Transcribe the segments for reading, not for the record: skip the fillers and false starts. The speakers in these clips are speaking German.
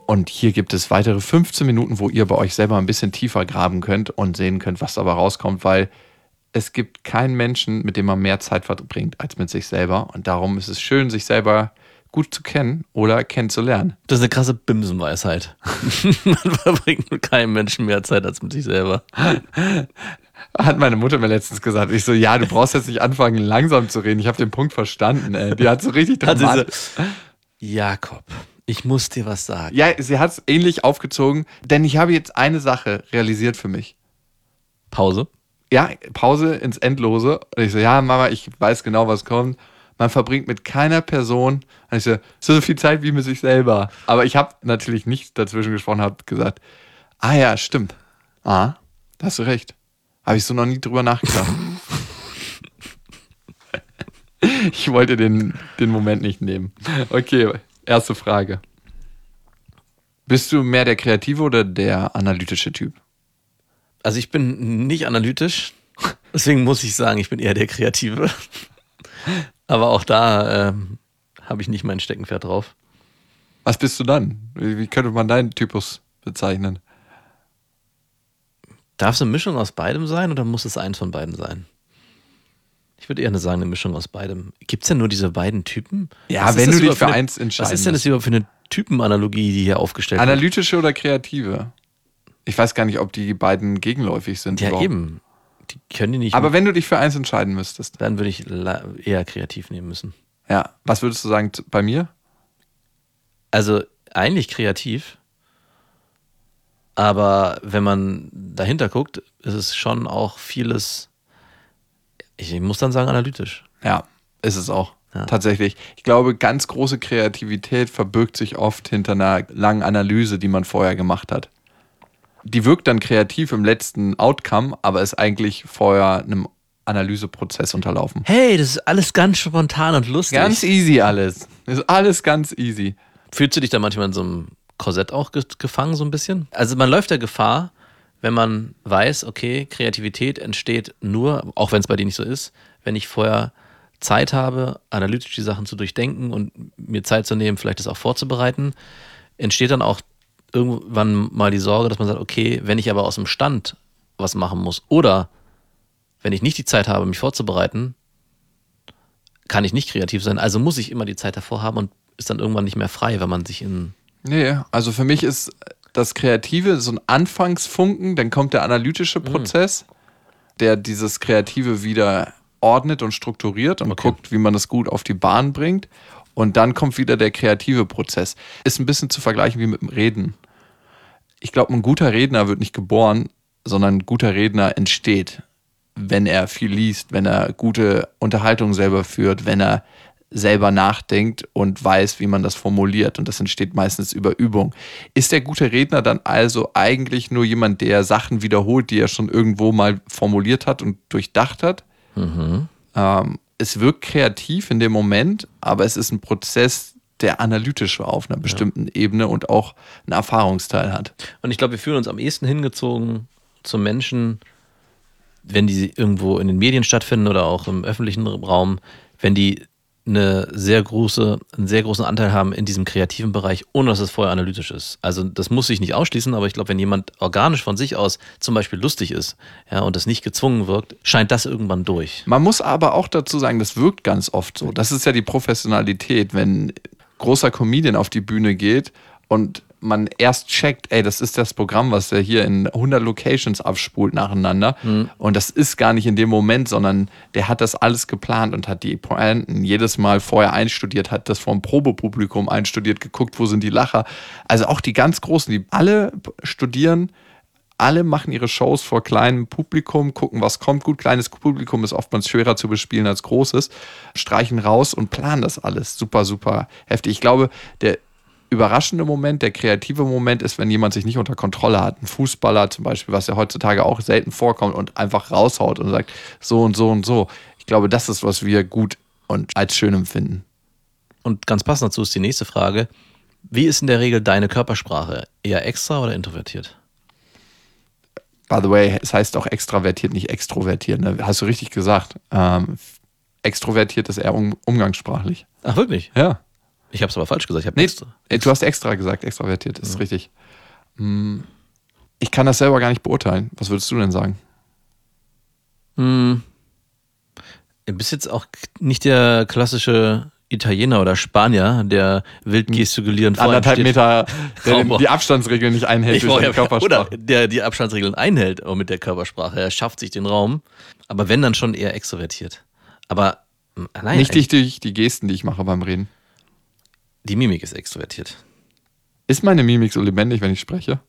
Und hier gibt es weitere 15 Minuten, wo ihr bei euch selber ein bisschen tiefer graben könnt und sehen könnt, was dabei rauskommt, weil es gibt keinen Menschen, mit dem man mehr Zeit verbringt als mit sich selber. Und darum ist es schön, sich selber gut zu kennen oder kennenzulernen. Das ist eine krasse Bimsenweisheit. Man verbringt mit keinem Menschen mehr Zeit als mit sich selber. Hat meine Mutter mir letztens gesagt. Ich so, ja, du brauchst jetzt nicht anfangen, langsam zu reden. Ich habe den Punkt verstanden. Ey. Die hat so richtig dramatisch. Jakob, ich muss dir was sagen. Ja, sie hat es ähnlich aufgezogen, denn ich habe jetzt eine Sache realisiert für mich. Pause. Ja, Pause ins Endlose. Und ich so, ja, Mama, ich weiß genau, was kommt. Man verbringt mit keiner Person, und ich so viel Zeit wie mit sich selber. Aber ich habe natürlich nicht dazwischen gesprochen, habe gesagt, ah ja, stimmt. Ah, da hast du recht. Habe ich so noch nie drüber nachgedacht. Ich wollte den Moment nicht nehmen. Okay, erste Frage. Bist du mehr der kreative oder der analytische Typ? Also ich bin nicht analytisch, deswegen muss ich sagen, ich bin eher der Kreative. Aber auch da habe ich nicht mein Steckenpferd drauf. Was bist du dann? Wie könnte man deinen Typus bezeichnen? Darf es eine Mischung aus beidem sein oder muss es eins von beiden sein? Ich würde eher sagen, eine Mischung aus beidem. Gibt es denn nur diese beiden Typen? Ja, wenn du dich für eins entscheidest. Was ist denn das überhaupt für eine Typenanalogie, die hier aufgestellt wird? Analytische oder kreative? Ich weiß gar nicht, ob die beiden gegenläufig sind. Ja, überhaupt. Eben. Die können die nicht. Aber wenn du dich für eins entscheiden müsstest. Dann würde ich eher kreativ nehmen müssen. Ja, was würdest du sagen bei mir? Also eigentlich kreativ. Aber wenn man dahinter guckt, ist es schon auch vieles, ich muss dann sagen, analytisch. Ja, ist es auch. Ja. Tatsächlich. Ich glaube, ganz große Kreativität verbirgt sich oft hinter einer langen Analyse, die man vorher gemacht hat. Die wirkt dann kreativ im letzten Outcome, aber ist eigentlich vorher einem Analyseprozess unterlaufen. Hey, das ist alles ganz spontan und lustig. Ganz easy alles. Das ist alles ganz easy. Fühlst du dich da manchmal in so einem Korsett auch gefangen so ein bisschen? Also man läuft der Gefahr, wenn man weiß, okay, Kreativität entsteht nur, auch wenn es bei dir nicht so ist, wenn ich vorher Zeit habe, analytisch die Sachen zu durchdenken und mir Zeit zu nehmen, vielleicht das auch vorzubereiten, entsteht dann auch irgendwann mal die Sorge, dass man sagt, okay, wenn ich aber aus dem Stand was machen muss oder wenn ich nicht die Zeit habe, mich vorzubereiten, kann ich nicht kreativ sein. Also muss ich immer die Zeit davor haben und ist dann irgendwann nicht mehr frei, wenn man sich in... Nee, also für mich ist das Kreative so ein Anfangsfunken, dann kommt der analytische Prozess, der dieses Kreative wieder ordnet und strukturiert und guckt, wie man das gut auf die Bahn bringt. Und dann kommt wieder der kreative Prozess. Ist ein bisschen zu vergleichen wie mit dem Reden. Ich glaube, ein guter Redner wird nicht geboren, sondern ein guter Redner entsteht, wenn er viel liest, wenn er gute Unterhaltung selber führt, wenn er selber nachdenkt und weiß, wie man das formuliert. Und das entsteht meistens über Übung. Ist der gute Redner dann also eigentlich nur jemand, der Sachen wiederholt, die er schon irgendwo mal formuliert hat und durchdacht hat? Es wirkt kreativ in dem Moment, aber es ist ein Prozess, der analytisch auf einer bestimmten Ebene und auch einen Erfahrungsteil hat. Und ich glaube, wir fühlen uns am ehesten hingezogen zu Menschen, wenn die irgendwo in den Medien stattfinden oder auch im öffentlichen Raum, wenn die einen sehr großen Anteil haben in diesem kreativen Bereich, ohne dass es vorher analytisch ist. Also das muss sich nicht ausschließen, aber ich glaube, wenn jemand organisch von sich aus zum Beispiel lustig ist, ja, und das nicht gezwungen wirkt, scheint das irgendwann durch. Man muss aber auch dazu sagen, das wirkt ganz oft so. Das ist ja die Professionalität, wenn ein großer Comedian auf die Bühne geht und man erst checkt, ey, das ist das Programm, was er hier in 100 Locations abspult nacheinander. Und das ist gar nicht in dem Moment, sondern der hat das alles geplant und hat die Pointen jedes Mal vorher einstudiert, hat das vom Probepublikum einstudiert, geguckt, wo sind die Lacher. Also auch die ganz Großen, die alle studieren, alle machen ihre Shows vor kleinem Publikum, gucken, was kommt gut. Kleines Publikum ist oftmals schwerer zu bespielen als großes, streichen raus und planen das alles. Super, super heftig. Ich glaube, der überraschende Moment, der kreative Moment ist, wenn jemand sich nicht unter Kontrolle hat. Ein Fußballer zum Beispiel, was ja heutzutage auch selten vorkommt und einfach raushaut und sagt, so und so und so. Ich glaube, das ist, was wir gut und als schön empfinden. Und ganz passend dazu ist die nächste Frage. Wie ist in der Regel deine Körpersprache? Eher extra oder introvertiert? By the way, es heißt auch extravertiert, nicht extrovertiert. Ne? Hast du richtig gesagt. Extrovertiert ist eher umgangssprachlich. Ach, wirklich? Ja. Ich habe es aber falsch gesagt. Ich hab Nee, extra. du hast extra gesagt, extravertiert, ist richtig. Ich kann das selber gar nicht beurteilen. Was würdest du denn sagen? Du bist jetzt auch nicht der klassische Italiener oder Spanier, der wild gestikulierend vor einem 1,5 steht. Meter, der Sauber. die Abstandsregeln nicht einhält durch seine Körpersprache. Oder der die Abstandsregeln einhält, auch mit der Körpersprache. Er schafft sich den Raum. Aber wenn, dann schon eher extrovertiert. Aber nein, Nicht durch die Gesten, die ich mache beim Reden. die Mimik ist extrovertiert. Ist meine Mimik so lebendig, wenn ich spreche?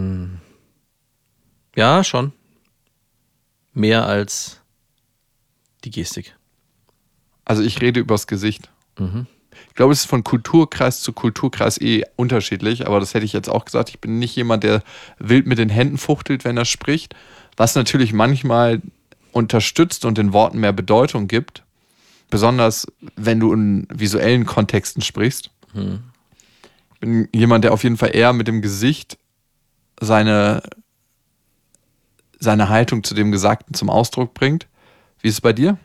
Ja, schon. Mehr als die Gestik. Also ich rede übers Gesicht. Ich glaube, es ist von Kulturkreis zu Kulturkreis unterschiedlich, aber das hätte ich jetzt auch gesagt. Ich bin nicht jemand, der wild mit den Händen fuchtelt, wenn er spricht, was natürlich manchmal unterstützt und den Worten mehr Bedeutung gibt, besonders wenn du in visuellen Kontexten sprichst. Ich bin jemand, der auf jeden Fall eher mit dem Gesicht seine Haltung zu dem Gesagten zum Ausdruck bringt. Wie ist es bei dir?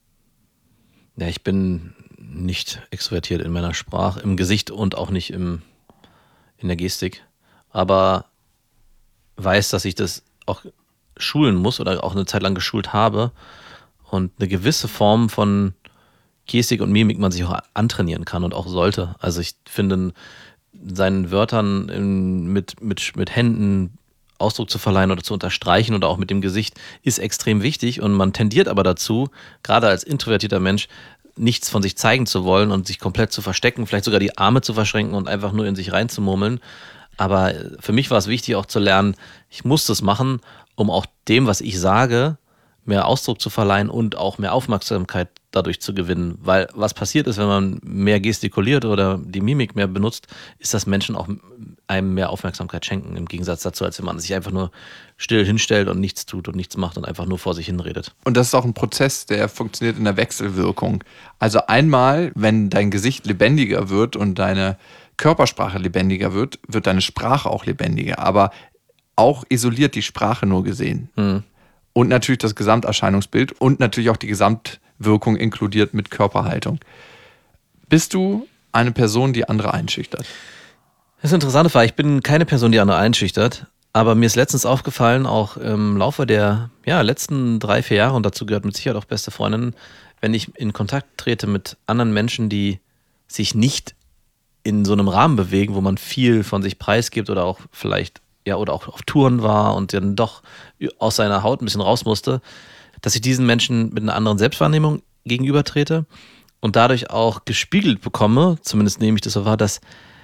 Ja, ich bin nicht extrovertiert in meiner Sprache, im Gesicht und auch nicht in der Gestik. Aber weiß, dass ich das auch schulen muss oder auch eine Zeit lang geschult habe und eine gewisse Form von Gestik und Mimik man sich auch antrainieren kann und auch sollte. Also ich finde, seinen Wörtern mit Händen Ausdruck zu verleihen oder zu unterstreichen oder auch mit dem Gesicht ist extrem wichtig und man tendiert aber dazu, gerade als introvertierter Mensch, nichts von sich zeigen zu wollen und sich komplett zu verstecken, vielleicht sogar die Arme zu verschränken und einfach nur in sich reinzumurmeln. Aber für mich war es wichtig auch zu lernen, ich muss das machen, um auch dem, was ich sage, mehr Ausdruck zu verleihen und auch mehr Aufmerksamkeit dadurch zu gewinnen. Weil was passiert ist, wenn man mehr gestikuliert oder die Mimik mehr benutzt, ist, dass Menschen auch einem mehr Aufmerksamkeit schenken, im Gegensatz dazu, als wenn man sich einfach nur still hinstellt und nichts tut und nichts macht und einfach nur vor sich hinredet. Und das ist auch ein Prozess, der funktioniert in der Wechselwirkung. Also einmal, wenn dein Gesicht lebendiger wird und deine Körpersprache lebendiger wird, wird deine Sprache auch lebendiger. Aber auch isoliert die Sprache nur gesehen. Und natürlich das Gesamterscheinungsbild und natürlich auch die Gesamtwirkung inkludiert mit Körperhaltung. Bist du eine Person, die andere einschüchtert? Das ist eine interessante Frage. Ich bin keine Person, die andere einschüchtert, aber mir ist letztens aufgefallen, auch im Laufe der letzten 3-4 Jahre, und dazu gehört mit Sicherheit auch beste Freundinnen, wenn ich in Kontakt trete mit anderen Menschen, die sich nicht in so einem Rahmen bewegen, wo man viel von sich preisgibt oder auch vielleicht oder auch auf Touren war und dann doch aus seiner Haut ein bisschen raus musste, dass ich diesen Menschen mit einer anderen Selbstwahrnehmung gegenübertrete und dadurch auch gespiegelt bekomme, zumindest nehme ich das so wahr, dass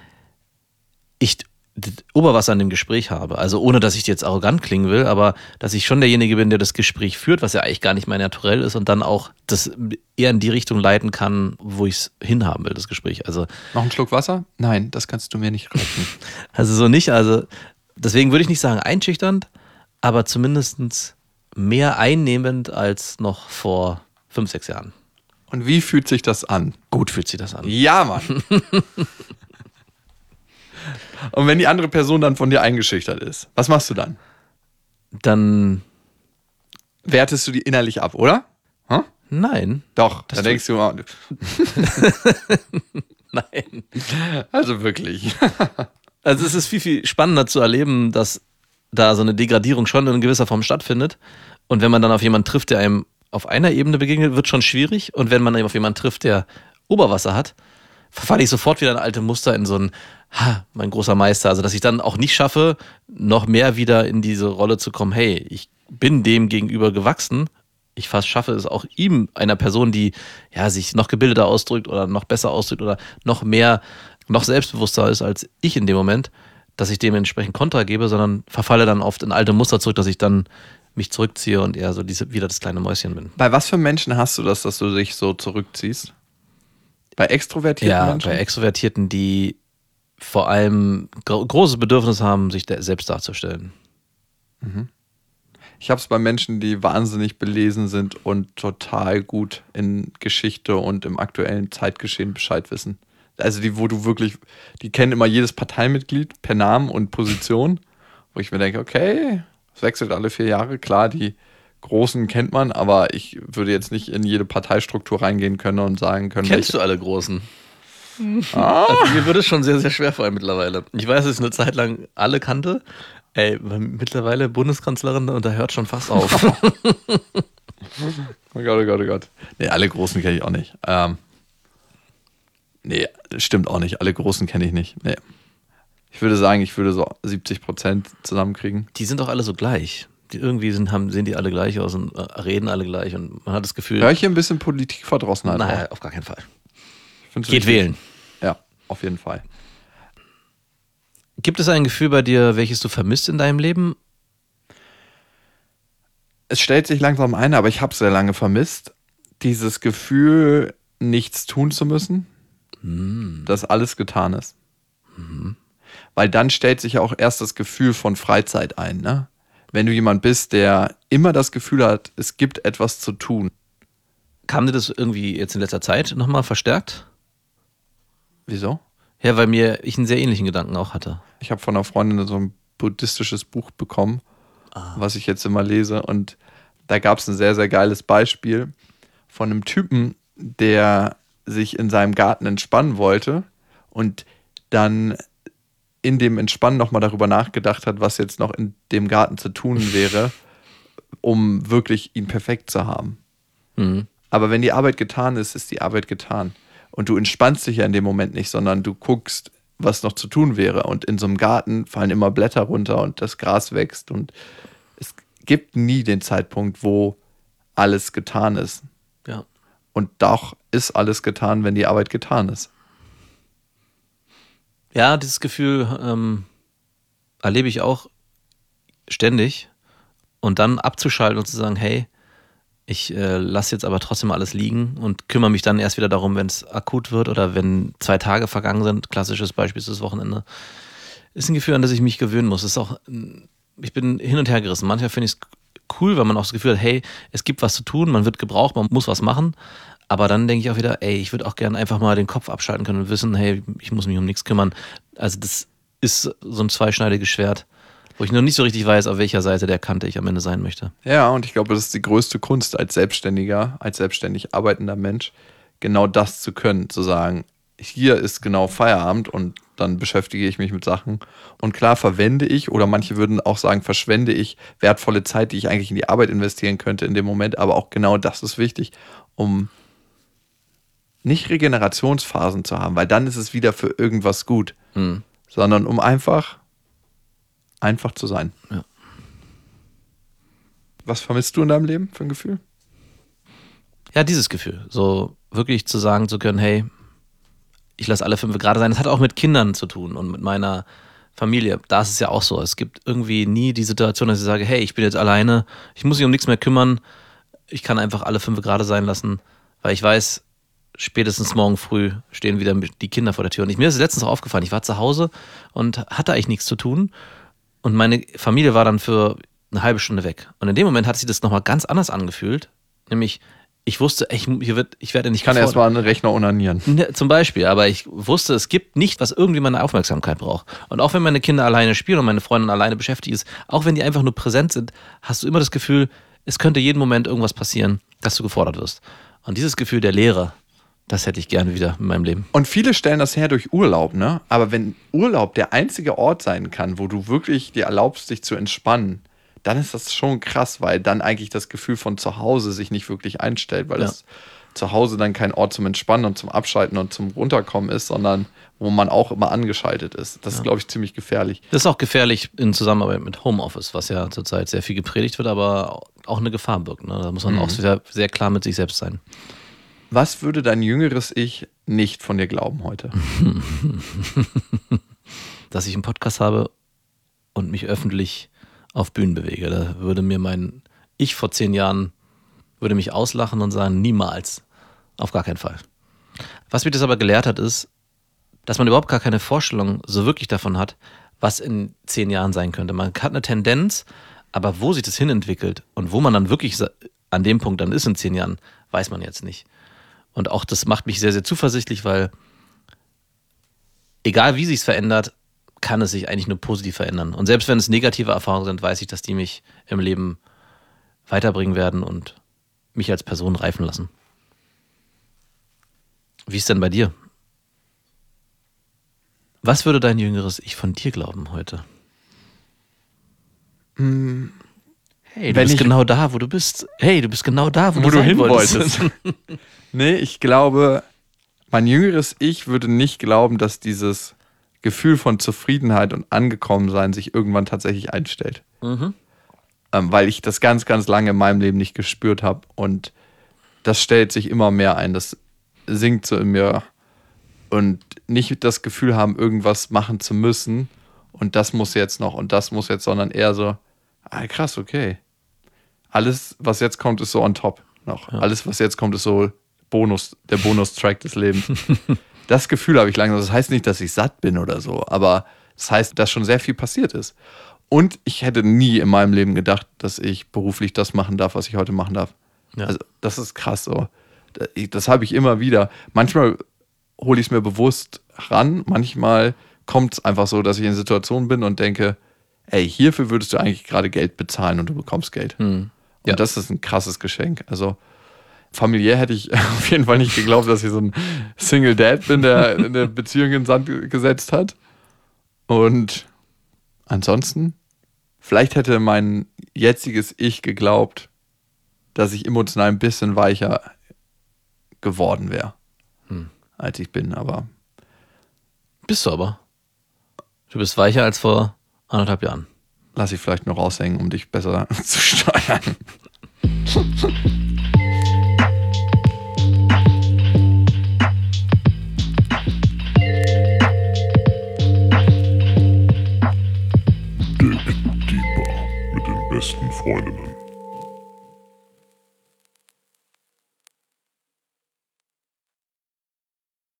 ich das Oberwasser in dem Gespräch habe. Also ohne, dass ich jetzt arrogant klingen will, aber dass ich schon derjenige bin, der das Gespräch führt, was ja eigentlich gar nicht mein Naturell ist und dann auch das eher in die Richtung leiten kann, wo ich es hinhaben will, das Gespräch. Also noch einen Schluck Wasser? Nein, das kannst du mir nicht reichen. Also so nicht, also deswegen würde ich nicht sagen einschüchternd, aber zumindest mehr einnehmend als noch vor 5-6 Jahren. Und wie fühlt sich das an? Gut fühlt sich das an. Ja, Mann. Und wenn die andere Person dann von dir eingeschüchtert ist, was machst du dann? Dann wertest du die innerlich ab, oder? Huh? Nein. Doch, dann denkst du, oh, nein. Also wirklich. Also es ist viel, viel spannender zu erleben, dass da so eine Degradierung schon in gewisser Form stattfindet. Und wenn man dann auf jemanden trifft, der einem auf einer Ebene begegnet, wird schon schwierig. Und wenn man eben auf jemanden trifft, der Oberwasser hat, verfalle ich sofort wieder in alte Muster, in so ein, mein großer Meister. Also dass ich dann auch nicht schaffe, noch mehr wieder in diese Rolle zu kommen, hey, ich bin dem gegenüber gewachsen. Ich fast schaffe es auch ihm, einer Person, die sich noch gebildeter ausdrückt oder noch besser ausdrückt oder noch mehr, noch selbstbewusster ist als ich in dem Moment, dass ich dementsprechend Kontra gebe, sondern verfalle dann oft in alte Muster zurück, dass ich dann mich zurückziehe und eher so wieder das kleine Mäuschen bin. Bei was für Menschen hast du das, dass du dich so zurückziehst? Bei extrovertierten Menschen? Ja, bei Extrovertierten, die vor allem großes Bedürfnis haben, sich selbst darzustellen. Mhm. Ich habe es bei Menschen, die wahnsinnig belesen sind und total gut in Geschichte und im aktuellen Zeitgeschehen Bescheid wissen. Also die kennen immer jedes Parteimitglied per Namen und Position, wo ich mir denke, okay, es wechselt alle 4 Jahre. Klar, die Großen kennt man, aber ich würde jetzt nicht in jede Parteistruktur reingehen können und sagen können. Kennst du alle Großen? Also mir würde es schon sehr, sehr schwer fallen mittlerweile. Ich weiß, dass ich eine Zeit lang alle kannte. Ey, mittlerweile Bundeskanzlerin und da hört schon fast auf. Oh Gott, oh Gott, oh Gott. Nee, alle Großen kenne ich auch nicht. Nee, stimmt auch nicht. Alle Großen kenne ich nicht. Nee. Ich würde sagen, ich würde so 70% zusammenkriegen. Die sind doch alle so gleich. Die irgendwie sehen die alle gleich aus und reden alle gleich und man hat das Gefühl... Hör ich hier ein bisschen Politikverdrossenheit? Nein, auf gar keinen Fall. Geht wichtig. Wählen. Ja, auf jeden Fall. Gibt es ein Gefühl bei dir, welches du vermisst in deinem Leben? Es stellt sich langsam ein, aber ich habe es sehr lange vermisst. Dieses Gefühl, nichts tun zu müssen, dass alles getan ist. Weil dann stellt sich ja auch erst das Gefühl von Freizeit ein. Ne? Wenn du jemand bist, der immer das Gefühl hat, es gibt etwas zu tun. Kam dir das irgendwie jetzt in letzter Zeit nochmal verstärkt? Wieso? Ja, weil ich einen sehr ähnlichen Gedanken auch hatte. Ich habe von einer Freundin so ein buddhistisches Buch bekommen, was ich jetzt immer lese. Und da gab es ein sehr, sehr geiles Beispiel von einem Typen, der sich in seinem Garten entspannen wollte und dann in dem Entspannen nochmal darüber nachgedacht hat, was jetzt noch in dem Garten zu tun wäre, um wirklich ihn perfekt zu haben. Mhm. Aber wenn die Arbeit getan ist, ist die Arbeit getan. Und du entspannst dich ja in dem Moment nicht, sondern du guckst, was noch zu tun wäre. Und in so einem Garten fallen immer Blätter runter und das Gras wächst. Und es gibt nie den Zeitpunkt, wo alles getan ist. Ja. Und doch ist alles getan, wenn die Arbeit getan ist. Ja, dieses Gefühl erlebe ich auch ständig. Und dann abzuschalten und zu sagen, hey, ich lasse jetzt aber trotzdem alles liegen und kümmere mich dann erst wieder darum, wenn es akut wird oder wenn 2 Tage vergangen sind. Klassisches Beispiel ist das Wochenende. Ist ein Gefühl, an das ich mich gewöhnen muss. Ich bin hin und her gerissen. Manchmal finde ich es cool, weil man auch das Gefühl hat, hey, es gibt was zu tun, man wird gebraucht, man muss was machen. Aber dann denke ich auch wieder, ey, ich würde auch gerne einfach mal den Kopf abschalten können und wissen, hey, ich muss mich um nichts kümmern. Also das ist so ein zweischneidiges Schwert, wo ich noch nicht so richtig weiß, auf welcher Seite der Kante ich am Ende sein möchte. Ja, und ich glaube, das ist die größte Kunst als Selbstständiger, als selbstständig arbeitender Mensch, genau das zu können, zu sagen, hier ist genau Feierabend und dann beschäftige ich mich mit Sachen. Und klar verwende ich, oder manche würden auch sagen, verschwende ich wertvolle Zeit, die ich eigentlich in die Arbeit investieren könnte in dem Moment, aber auch genau das ist wichtig, um nicht Regenerationsphasen zu haben, weil dann ist es wieder für irgendwas gut, sondern um einfach zu sein. Ja. Was vermisst du in deinem Leben für ein Gefühl? Ja, dieses Gefühl, so wirklich zu sagen zu können, hey, ich lasse alle 5 gerade sein. Das hat auch mit Kindern zu tun und mit meiner Familie. Da ist es ja auch so. Es gibt irgendwie nie die Situation, dass ich sage, hey, ich bin jetzt alleine, ich muss mich um nichts mehr kümmern, ich kann einfach alle 5 gerade sein lassen, weil ich weiß, spätestens morgen früh stehen wieder die Kinder vor der Tür. Und mir ist letztens auch aufgefallen, ich war zu Hause und hatte eigentlich nichts zu tun und meine Familie war dann für eine halbe Stunde weg. Und in dem Moment hat sich das nochmal ganz anders angefühlt, nämlich ich wusste, ich werde nicht Ich kann erstmal einen Rechner onanieren. Zum Beispiel, aber ich wusste, es gibt nichts, was irgendwie meine Aufmerksamkeit braucht. Und auch wenn meine Kinder alleine spielen und meine Freundin alleine beschäftigt ist, auch wenn die einfach nur präsent sind, hast du immer das Gefühl, es könnte jeden Moment irgendwas passieren, dass du gefordert wirst. Und dieses Gefühl der Leere, das hätte ich gerne wieder in meinem Leben. Und viele stellen das her durch Urlaub, ne? Aber wenn Urlaub der einzige Ort sein kann, wo du wirklich dir erlaubst, dich zu entspannen, dann ist das schon krass, weil dann eigentlich das Gefühl von zu Hause sich nicht wirklich einstellt, weil es zu Hause dann kein Ort zum Entspannen und zum Abschalten und zum Runterkommen ist, sondern wo man auch immer angeschaltet ist. Das ist, glaube ich, ziemlich gefährlich. Das ist auch gefährlich in Zusammenarbeit mit Homeoffice, was ja zurzeit sehr viel gepredigt wird, aber auch eine Gefahr birgt. Ne? Da muss man auch sehr, sehr klar mit sich selbst sein. Was würde dein jüngeres Ich nicht von dir glauben heute? Dass ich einen Podcast habe und mich öffentlich auf Bühnen bewege. Da würde mir mein Ich vor 10 Jahren würde mich auslachen und sagen, niemals. Auf gar keinen Fall. Was mich das aber gelehrt hat, ist, dass man überhaupt gar keine Vorstellung so wirklich davon hat, was in 10 Jahren sein könnte. Man hat eine Tendenz, aber wo sich das hinentwickelt und wo man dann wirklich an dem Punkt dann ist in 10 Jahren, weiß man jetzt nicht. Und auch das macht mich sehr, sehr zuversichtlich, weil egal wie sich es verändert, kann es sich eigentlich nur positiv verändern. Und selbst wenn es negative Erfahrungen sind, weiß ich, dass die mich im Leben weiterbringen werden und mich als Person reifen lassen. Wie ist denn bei dir? Was würde dein jüngeres Ich von dir glauben heute? Hey, du bist genau da, wo du bist. Hey, du bist genau da, wo du hin wolltest. Nee, ich glaube, mein jüngeres Ich würde nicht glauben, dass dieses Gefühl von Zufriedenheit und Angekommensein sich irgendwann tatsächlich einstellt. Weil ich das ganz, ganz lange in meinem Leben nicht gespürt habe. Und das stellt sich immer mehr ein. Das sinkt so in mir. Und nicht das Gefühl haben, irgendwas machen zu müssen. Und das muss jetzt noch und das muss jetzt, sondern eher so, krass, okay. Alles, was jetzt kommt, ist so on top noch. Ja. Alles, was jetzt kommt, ist so der Bonustrack des Lebens. Das Gefühl habe ich langsam. Das heißt nicht, dass ich satt bin oder so, aber das heißt, dass schon sehr viel passiert ist. Und ich hätte nie in meinem Leben gedacht, dass ich beruflich das machen darf, was ich heute machen darf. Ja. Also das ist krass so. Das habe ich immer wieder. Manchmal hole ich es mir bewusst ran. Manchmal kommt es einfach so, dass ich in Situationen bin und denke, ey, hierfür würdest du eigentlich gerade Geld bezahlen und du bekommst Geld. Ja. Und das ist ein krasses Geschenk. Also familiär hätte ich auf jeden Fall nicht geglaubt, dass ich so ein Single Dad bin, der eine Beziehung in den Sand gesetzt hat. Und ansonsten, vielleicht hätte mein jetziges Ich geglaubt, dass ich emotional ein bisschen weicher geworden wäre, als ich bin. Aber bist du aber. Du bist weicher als vor 1,5 Jahren. Lass ich vielleicht noch raushängen, um dich besser zu steuern. Dig Deeper mit den besten Freundinnen.